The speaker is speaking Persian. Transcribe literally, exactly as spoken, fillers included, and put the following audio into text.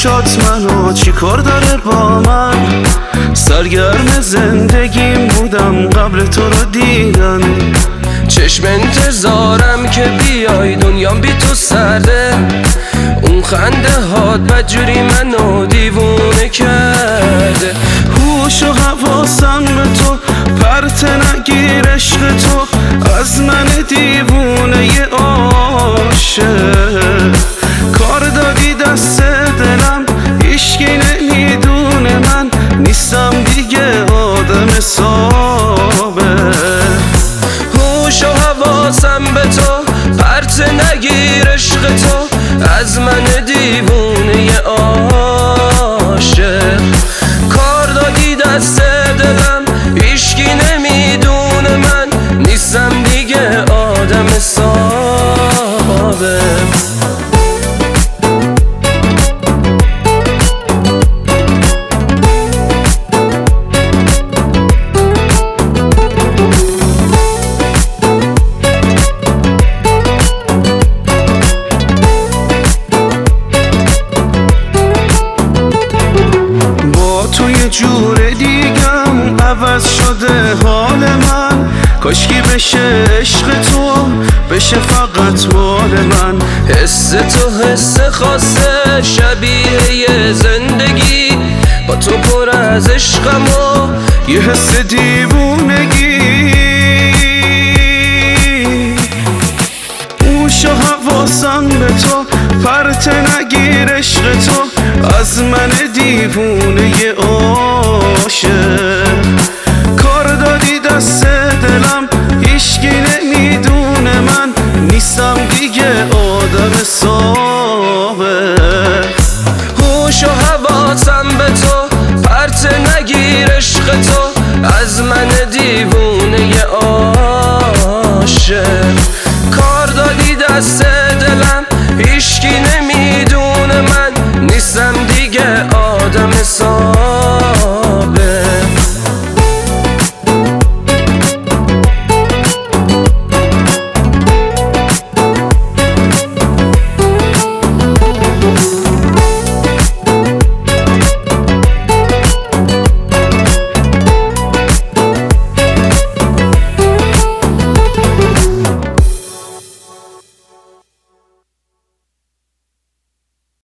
چشات منو چی کار داره با من؟ سرگرم زندگیم بودم قبل تو رو دیدن. چشم انتظارم که بیای دنیام بی تو سرده. اون خنده هات بدجوری منو دیوونه کرده. هوش و حواسم به تو پرت نگیر عشق تو از من دیوونه عاشق. کار دادی دست دلم هیچکی نمیدونه من نیستم دیگه آدم حسابه. هوش و حواسم به تو پرت نگیر عشق تو از من دیوونه عاشق. کار دادی دست دلم هیچکی نمیدونه من نیستم دیگه آدم حسابه. جور دیگم عوض شده حال من. کاشکی بشه عشق تو بشه فقط مال من. حس تو حس خاصه شبیه یه زندگی با تو پر از عشقم و یه حس دیوونگی. هوش و حواسم به تو پرت نگیر عشق تو از من دیوونه عاشق.